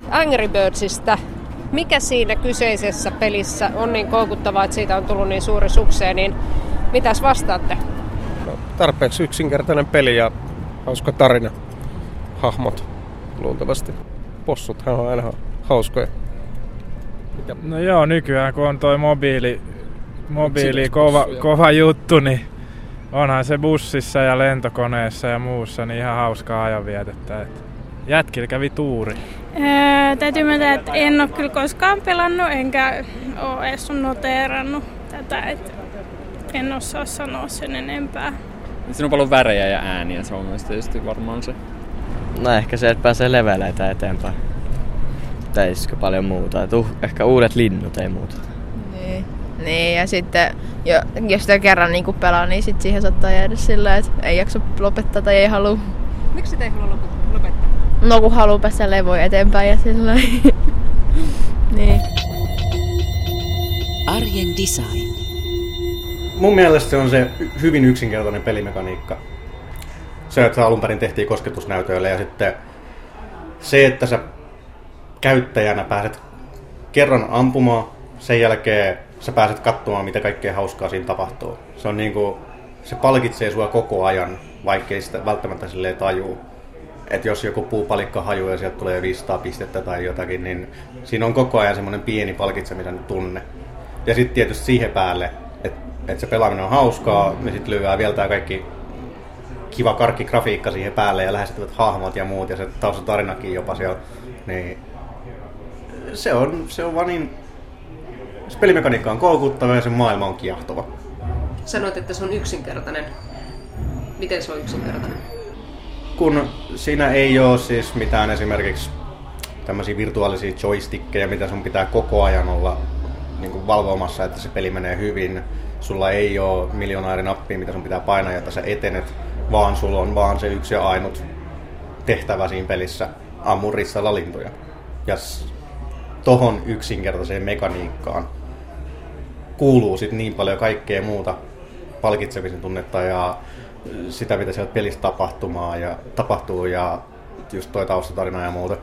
Angry Birdsista. Mikä siinä kyseisessä pelissä on niin koukuttavaa, että siitä on tullut niin suuri sukseen, niin mitäs vastaatte? No, tarpeeksi yksinkertainen peli ja hauska tarina. Hahmot luultavasti. Possuthan on aina hauskoja. No joo, nykyään kun on toi mobiili kova juttu, niin onhan se bussissa ja lentokoneessa ja muussa niin ihan hauskaa ajanvietettä. Jätkillä kävi tuuri. Täytyy myöntää, että en ole kyllä koskaan pelannut, enkä ole edes noteerannut tätä, että en osaa sanoa sen enempää. Siinä on paljon värejä ja ääniä, se on myös tietysti varmaan se. No ehkä se, että pääsee leveleitä eteenpäin. Teisikö paljon muuta? Ehkä uudet linnut, ei muuta. Niin, ja sitten jos sitä kerran niin pelaa, niin sit siihen saattaa jäädä sillä, että ei jaksa lopettaa tai ei halua. Miksi sitä ei halua lopettaa? No kun haluaa päästä levoja eteenpäin ja sillä niin. Arjen design. Mun mielestä se on se hyvin yksinkertainen pelimekaniikka. Se, että alun perin tehtiin kosketusnäytöille ja sitten se, että sä käyttäjänä pääset kerran ampumaan, sen jälkeen sä pääset katsomaan, mitä kaikkea hauskaa siinä tapahtuu. Se on niinku, se palkitsee sua koko ajan, vaikkei sitä välttämättä silleen tajuu. Että jos joku puupalikka hajuu ja sieltä tulee 500 pistettä tai jotakin, niin siinä on koko ajan semmoinen pieni palkitsemisen tunne. Ja sitten tietysti siihen päälle, että se pelaaminen on hauskaa, niin sitten lyödään vielä tää kaikki kiva karkkigrafiikka siihen päälle ja lähestyvät hahmot ja muut ja se taustatarinakin jopa siellä. Niin se on vaan niin, se pelimekaniikka on koukuttava ja se maailma on kiehtova. Sanoit, että se on yksinkertainen. Miten se on yksinkertainen? Kun siinä ei ole siis mitään esimerkiksi tämmöisiä virtuaalisia joystickkejä, mitä sun pitää koko ajan olla niin kuin valvomassa, että se peli menee hyvin. Sulla ei ole miljoonaa eri nappia, mitä sun pitää painaa, jotta sä etenet, vaan sulla on vaan se yksi ja ainut tehtävä siinä pelissä, ammu rissalla lintuja. Ja tohon yksinkertaiseen mekaniikkaan kuuluu sit niin paljon kaikkea muuta palkitsemisen tunnetta ja sitä, mitä sieltä pelissä tapahtuu ja just toi taustatarina ja muuta.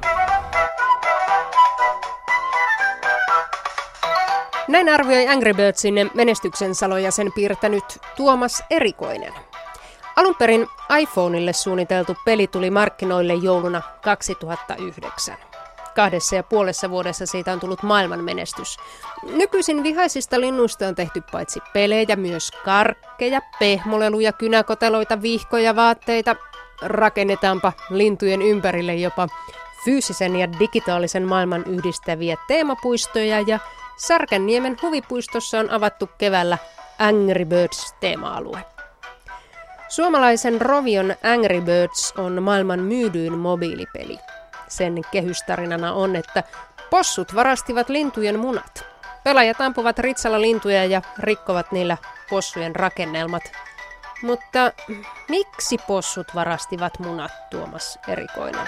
Näin arvioi Angry Birdsin menestyksen saloja sen piirtänyt Tuomas Erikoinen. Alun perin iPhoneille suunniteltu peli tuli markkinoille jouluna 2009. 2,5 vuodessa siitä on tullut maailmanmenestys. Nykyisin vihaisista linnuista on tehty paitsi pelejä, myös karkkeja, pehmoleluja, kynäkoteloita, vihkoja, vaatteita. Rakennetaanpa lintujen ympärille jopa fyysisen ja digitaalisen maailman yhdistäviä teemapuistoja ja Särkänniemen huvipuistossa on avattu keväällä Angry Birds-teema-alue. Suomalaisen Rovion Angry Birds on maailman myydyin mobiilipeli. Sen kehystarinana on, että possut varastivat lintujen munat. Pelaajat ampuvat ritsalla lintuja ja rikkovat niillä possujen rakennelmat. Mutta miksi possut varastivat munat, Tuomas Erikoinen?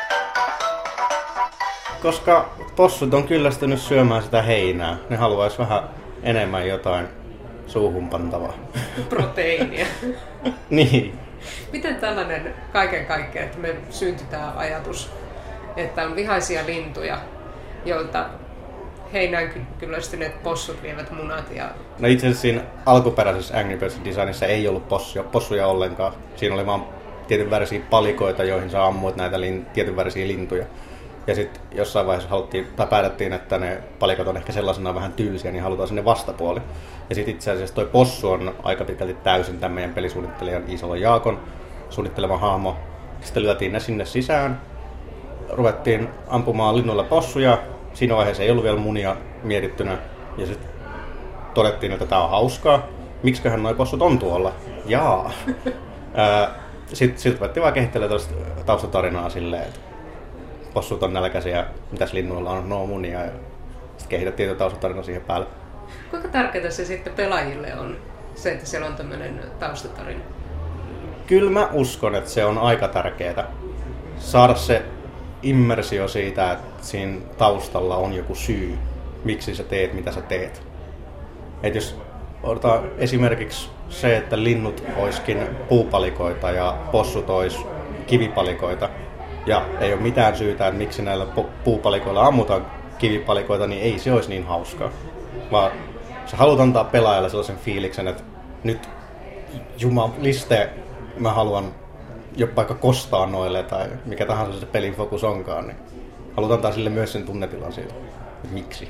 Koska possut on kyllästynyt syömään sitä heinää. Ne haluaisi vähän enemmän jotain suuhun pantavaa. Proteiinia. Niin. Miten tällainen kaiken kaikkiaan, että me syntytään ajatus, että on vihaisia lintuja, joilta heinään kyllästyneet possut vievät munat? No itse asiassa siinä alkuperäisessä Angry Birds designissa ei ollut possuja ollenkaan. Siinä oli vaan tietyn värisiä palikoita, joihin sä ammuit näitä tietyn värisiä lintuja. Ja sitten jossain vaiheessa päätettiin, että ne palikot on ehkä sellaisena vähän tylsiä, niin halutaan sinne vastapuoli. Ja sitten itse asiassa toi possu on aika pitkälti täysin tämän meidän pelisuunnittelijan Iisalo Jaakon suunnittelema hahmo. Sitten lyötiin ne sinne sisään, ruvettiin ampumaan linnuilla possuja. Siinä vaiheessa ei ollut vielä munia mietittynä. Ja sitten todettiin, että tää on hauskaa. Miksiköhän noi possut on tuolla? Jaa. Sitten ruvettiin vaan kehittelemään tällaista taustatarinaa silleen, että possut on nälkäisiä, mitäs linnuilla on, no munia, ja sitten kehitettiin tätä taustatarina siihen päälle. Kuinka tärkeää se sitten pelaajille on, se, että siellä on tämmöinen taustatarina? Kyllä mä uskon, että se on aika tärkeää saada se immersio siitä, että siinä taustalla on joku syy, miksi sä teet, mitä sä teet. Et jos otetaan esimerkiksi se, että linnut oiskin puupalikoita ja possut ois kivipalikoita, ja ei ole mitään syytä, että miksi näillä puupalikoilla ammutaan kivipalikoita, niin ei se olisi niin hauskaa. Vaan sä haluat antaa pelaajalle sellaisen fiiliksen, että nyt jumaliste, mä haluan jo vaikka kostaa noille tai mikä tahansa se pelin fokus onkaan, niin haluat antaa sille myös sen tunnetilan siitä. Miksi?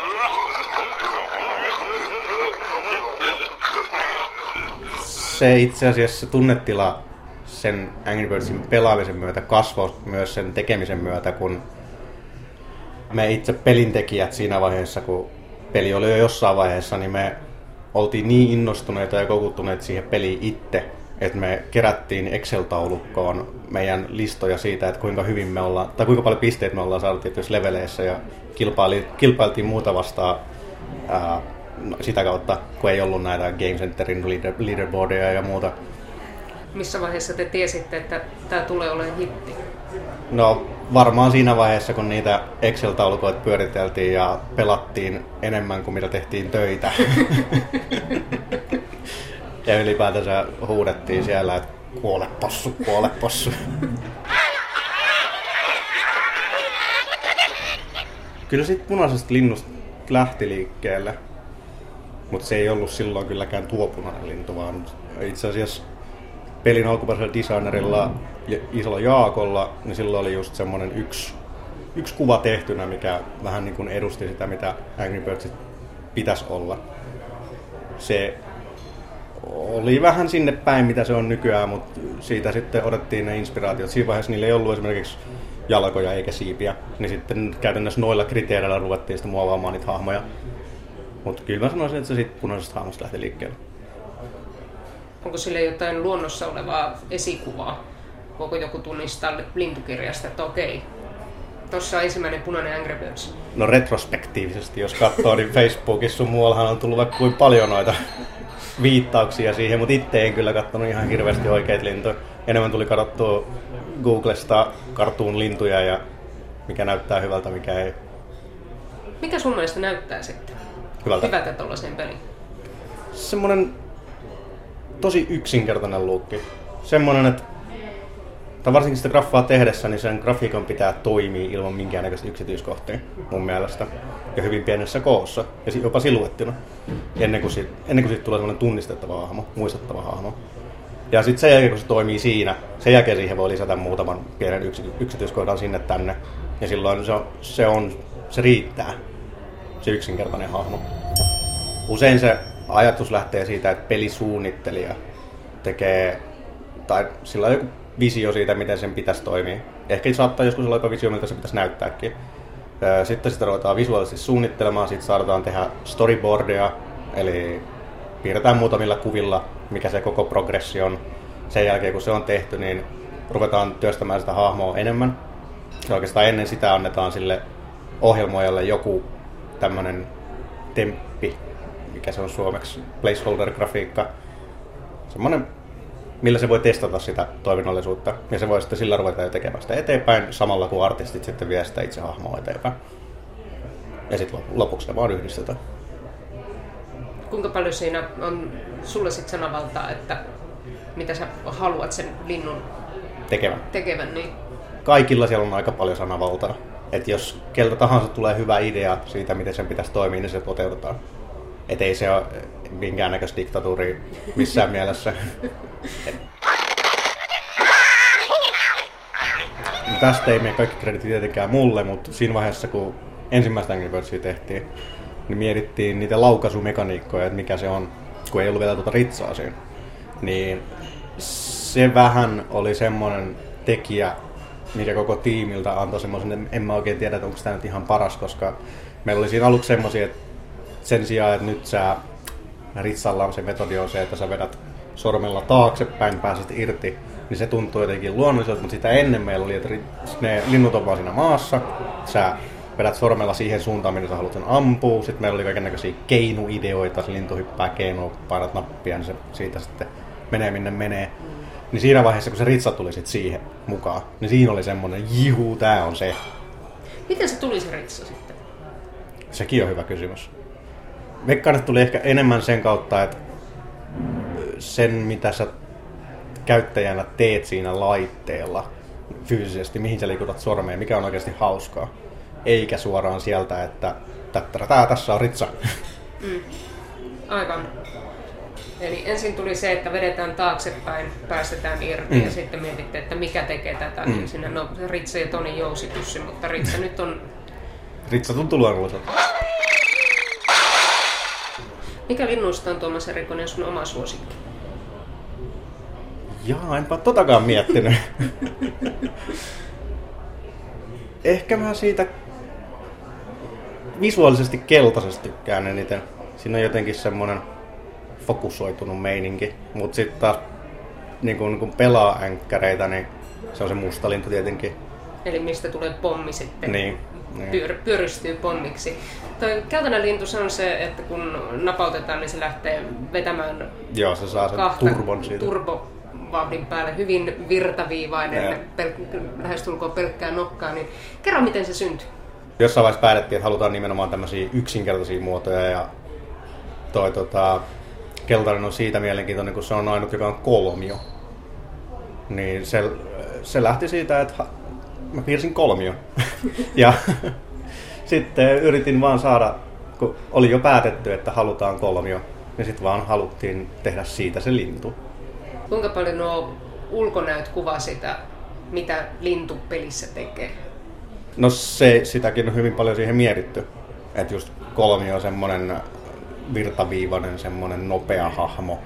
Se itse asiassa se tunnetila sen Angry Birdsin pelaamisen myötä kasvoi myös sen tekemisen myötä, kun me itse pelintekijät siinä vaiheessa, kun peli oli jo jossain vaiheessa, niin me oltiin niin innostuneita ja koukuttuneet siihen peliin itse, että me kerättiin Excel-taulukkoon meidän listoja siitä, että kuinka hyvin me ollaan, tai kuinka paljon pisteitä me ollaan saatu tietyissä leveleissä ja kilpailtiin muuta vastaan sitä kautta, kun ei ollut näitä Game Centerin leaderboardia ja muuta. Missä vaiheessa te tiesitte, että tämä tulee olemaan hitti? No varmaan siinä vaiheessa, kun niitä Excel-taulukoita pyöriteltiin ja pelattiin enemmän kuin mitä tehtiin töitä. Ja ylipäätänsä huudettiin siellä, että kuole possu, kuole possu. Kyllä sit punaisesta linnusta lähti liikkeelle, mutta se ei ollut silloin kylläkään tuo punainen lintu, vaan itse asiassa pelin alkuperäisellä designerilla isolla Jaakolla, niin silloin oli just semmoinen yksi kuva tehtynä, mikä vähän niin kuin edusti sitä, mitä Angry Birdsit pitäisi olla. Se oli vähän sinne päin, mitä se on nykyään, mutta siitä sitten otettiin ne inspiraatiot. Siinä vaiheessa niillä ei ollut esimerkiksi jalkoja eikä siipiä, niin sitten käytännössä noilla kriteereillä ruvettiin sitten muovaamaan niitä hahmoja. Mutta kyllä mä sanoisin, että se sitten punaisesta hahmosta lähti liikkeelle. Onko sille jotain luonnossa olevaa esikuvaa? Voiko joku tunnistaa lintukirjasta, että okei, tuossa on ensimmäinen punainen Angry Birds? No retrospektiivisesti, jos katsoo, niin Facebookissa sun muuallahan on tullut vaikka kuin paljon noita viittauksia siihen, mutta itse en kyllä katsonut ihan hirveästi oikeita lintuja. Enemmän tuli katsottua Googlesta cartoon-lintuja ja mikä näyttää hyvältä, mikä ei. Mikä sun mielestä näyttää sitten hyvältä tuollaiseen peliin? Semmoinen tosi yksinkertainen luukki. Semmoinen, että varsinkin sitä graffaa tehdessä, niin sen grafiikan pitää toimia ilman minkäännäköistä yksityiskohtia mun mielestä. Ja hyvin pienessä koossa. Ja jopa siluettina. Ennen kuin siitä tulee semmoinen tunnistettava hahmo, muistettava hahmo. Ja sitten sen jälkeen, kun se toimii siinä, sen jälkeen siihen voi lisätä muutaman pienen yksityiskohdan sinne tänne. Ja silloin se riittää, se yksinkertainen hahmo. Usein se ajatus lähtee siitä, että pelisuunnittelija tekee, tai sillä on joku visio siitä, miten sen pitäisi toimia. Ehkä saattaa joskus olla jopa visio, miltä se pitäisi näyttääkin. Sitten sitä ruvetaan visuaalisesti suunnittelemaan, sitten saadaan tehdä storyboardia, eli piirretään muutamilla kuvilla, mikä se koko progressi on. Sen jälkeen, kun se on tehty, niin ruvetaan työstämään sitä hahmoa enemmän. Ja oikeastaan ennen sitä annetaan sille ohjelmoijalle joku tämmönen temppi, mikä se on suomeksi, placeholder-grafiikka. Semmoinen, millä se voi testata sitä toiminnallisuutta. Ja se voi sitten sillä ruveta jo tekemään sitä eteenpäin, samalla kun artistit sitten vie sitä itse hahmoa eteenpäin. Ja sitten lopuksi ne vaan yhdistetään. Kuinka paljon siinä on sulle sitten sanavaltaa, että mitä sä haluat sen linnun tekevän niin? Kaikilla siellä on aika paljon sanavaltaa. Että jos keltä tahansa tulee hyvä idea siitä, miten sen pitäisi toimia, niin se toteutetaan. Että ei se ole minkäännäköistä diktatuuria missään mielessä. Tästä ei mene kaikki kreditit tietenkään mulle, mutta siinä vaiheessa, kun ensimmäistä Angry Birdsia tehtiin, niin mietittiin niitä laukaisumekaniikkoja, että mikä se on, kun ei ollut vielä tuota ritsaa siinä. Niin se vähän oli semmoinen tekijä, mikä koko tiimiltä antoi semmoisen, että en mä oikein tiedä, että onko tämä nyt ihan paras, koska meillä oli siinä aluksi semmoisia, että sen sijaan, että nyt ritsalla se metodi on se, että sä vedät sormella taaksepäin, pääset irti, niin se tuntuu jotenkin luonnolliselta, mutta sitä ennen meillä oli, että ne linnut on vaan siinä maassa, sä vedät sormella siihen suuntaan, minne sä haluat sen ampua, sitten meillä oli kaikennäköisiä keinuideoita, se lintu hyppää keinua, painat nappia, niin se siitä sitten menee minne menee. Niin siinä vaiheessa, kun se ritsa tuli sitten siihen mukaan, niin siinä oli semmoinen, jihuu, tää on se. Miten se tuli se ritsa sitten? Sekin on hyvä kysymys. Veikkaan, että tuli ehkä enemmän sen kautta, että sen mitä sä käyttäjänä teet siinä laitteella, fyysisesti, mihin sä liikutat sormea, mikä on oikeasti hauskaa. Eikä suoraan sieltä, että tässä on ritsa. Aivan. Eli ensin tuli se, että vedetään taaksepäin, päästetään irti ja sitten mietitte, että mikä tekee tätä. Niin siinä Ritsa ja Toni jousipyssy, mutta Ritsa nyt on... Ritsa tuntuu luonnolliselta. Mikä linnuista on Tuomas Erikoinen sun oma suosikki? Jaa, enpä totakaan miettinyt. Ehkä mä siitä visuaalisesti keltaisesta tykkään eniten. Siinä on jotenkin semmonen fokusoitunut meininki. Mut sit taas niin kun pelaa änkkäreitä, niin se on se musta lintu tietenkin. Eli mistä tulee pommi sitten? Niin. Pyöristyy pommiksi. Toi keltainen lintu se on se, että kun napautetaan, niin se lähtee vetämään joo, se saa sen turbon siitä. Turbovauhdin päälle. Hyvin virtaviivainen, lähestulkoon pelkkää nokkaa. Niin kerro, miten se syntyi. Jossain vaiheessa päätettiin, että halutaan nimenomaan tämmöisiä yksinkertaisia muotoja. Ja keltainen on siitä mielenkiintoinen, kun se on ainut, joka on kolmio. Niin se lähti siitä, että mä piirsin kolmion. Ja sitten yritin vaan saada, kun oli jo päätetty, että halutaan kolmio, niin sitten vaan haluttiin tehdä siitä se lintu. Kuinka paljon nuo ulkonäöt kuvaa sitä, mitä lintu pelissä tekee? No sitäkin on hyvin paljon siihen mietitty. Että just kolmio on semmonen virtaviivainen, semmonen nopea hahmo,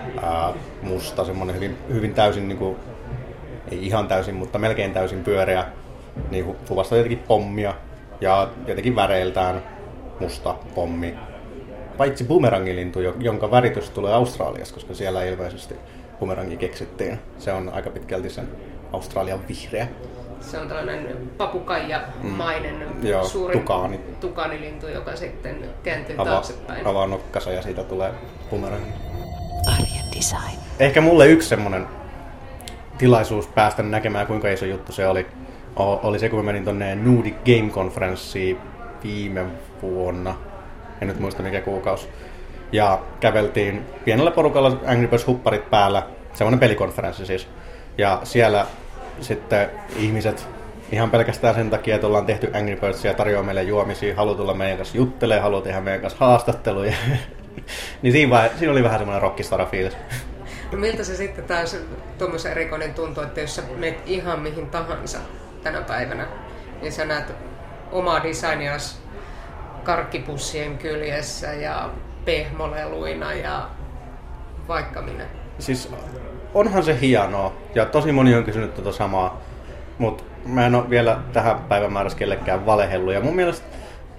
musta, semmonen hyvin täysin, niin kuin, ei ihan täysin, mutta melkein täysin pyöreä. Niin kuvastaa jotenkin pommia ja jotenkin väreiltään musta pommi. Paitsi bumerangilintu, jonka väritys tulee Australiasta, koska siellä ilmeisesti bumerangi keksittiin. Se on aika pitkälti sen Australian vihreä. Se on tällainen papukaijamainen suuri tukaanilintu, joka sitten kääntyy taaksepäin. Avaa nokkansa ja siitä tulee bumerangi. Arjen design. Ehkä mulle yksi semmonen tilaisuus päästä näkemään, kuinka iso juttu se oli se, kun mä menin tonne Nordic Game Conferenceen viime vuonna. En nyt muista mikä kuukausi. Ja käveltiin pienellä porukalla Angry Birds hupparit päällä. Semmoinen pelikonferenssi siis. Ja siellä sitten ihmiset ihan pelkästään sen takia, että ollaan tehty Angry Birdsia ja tarjoaa meille juomisia, haluaa tulla meidän kanssa juttelemaan, haluaa tehdä meidän kanssa haastatteluja. Niin siinä oli vähän semmoinen rockistara-fiilis. No miltä se sitten taas Tuomas Erikoinen tuntuu, että jos sä menet ihan mihin tahansa tänä päivänä, niin sä näet omaa designias karkkipussien kyljessä ja pehmoleluina ja vaikka minä. Siis onhan se hienoa ja tosi moni on kysynyt tätä samaa, mutta mä en ole vielä tähän päivämäärässä kellekään valehellut ja mun mielestä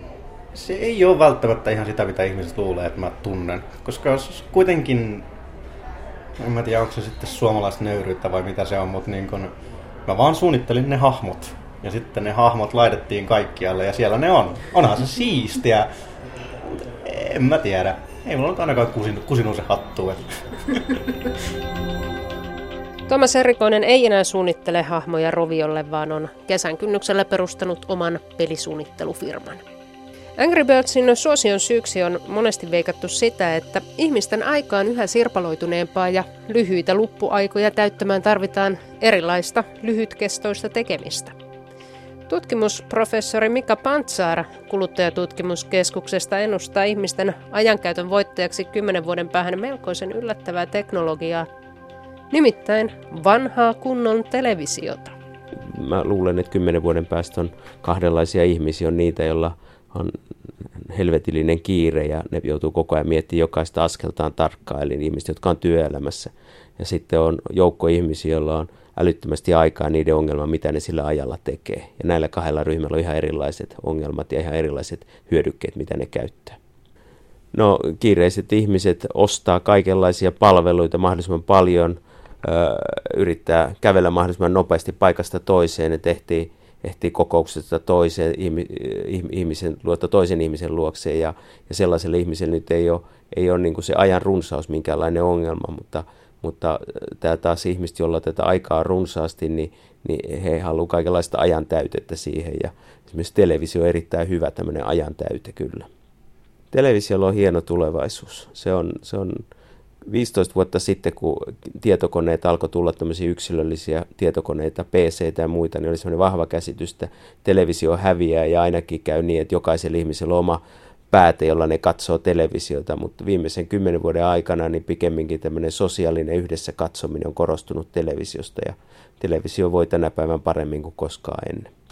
se ei ole välttämättä ihan sitä, mitä ihmiset luulee, että mä tunnen, koska kuitenkin en mä tiedä, onko se sitten suomalaista nöyryyttä vai mitä se on, mutta niin kun mä vaan suunnittelin ne hahmot. Ja sitten ne hahmot laitettiin kaikkialle ja siellä ne on. Onhan se siistiä. En mä tiedä. Ei mulla nyt ainakaan kusinut se hattu. Tuomas Erikoinen ei enää suunnittele hahmoja roviolle, vaan on kesän kynnyksellä perustanut oman pelisuunnittelufirman. Angry Birdsin suosion syyksi on monesti veikattu sitä, että ihmisten aika on yhä sirpaloituneempaa ja lyhyitä luppuaikoja täyttämään tarvitaan erilaista lyhytkestoista tekemistä. Tutkimusprofessori Mika Pantsaar Kuluttajatutkimuskeskuksesta ennustaa ihmisten ajankäytön voittajaksi 10 vuoden päähän melkoisen yllättävää teknologiaa, nimittäin vanhaa kunnon televisiota. Mä luulen, että 10 vuoden päästä on kahdenlaisia ihmisiä. On niitä, joilla on helvetillinen kiire ja ne joutuu koko ajan miettimään jokaista askeltaan tarkkaan, eli ihmiset, jotka on työelämässä. Ja sitten on joukko ihmisiä, joilla on älyttömästi aikaa niiden ongelmaa, mitä ne sillä ajalla tekee. Ja näillä kahdella ryhmällä on ihan erilaiset ongelmat ja ihan erilaiset hyödykkeet, mitä ne käyttää. No, kiireiset ihmiset ostaa kaikenlaisia palveluita mahdollisimman paljon, yrittää kävellä mahdollisimman nopeasti paikasta toiseen, että ehtii kokouksesta toiseen toisen ihmisen luokseen ja sellaiselle ihmiselle nyt ei ole niin kuin se ajan runsaus minkäänlainen ongelma, mutta tämä taas ihmiset, joilla tätä aikaa runsaasti, niin he haluavat kaikenlaista ajan täytettä siihen ja esimerkiksi televisio on erittäin hyvä tämmöinen ajan täyte kyllä. Televisiolla on hieno tulevaisuus. Se on 15 vuotta sitten, kun tietokoneet alkoi tulla tämmöisiä yksilöllisiä tietokoneita, PC:tä ja muita, niin oli semmoinen vahva käsitys, että televisio häviää ja ainakin käy niin, että jokaisella ihmisellä on oma pääte, jolla ne katsoo televisiota, mutta viimeisen 10 vuoden aikana niin pikemminkin tämmöinen sosiaalinen yhdessä katsominen on korostunut televisiosta ja televisio voi tänä päivän paremmin kuin koskaan ennen.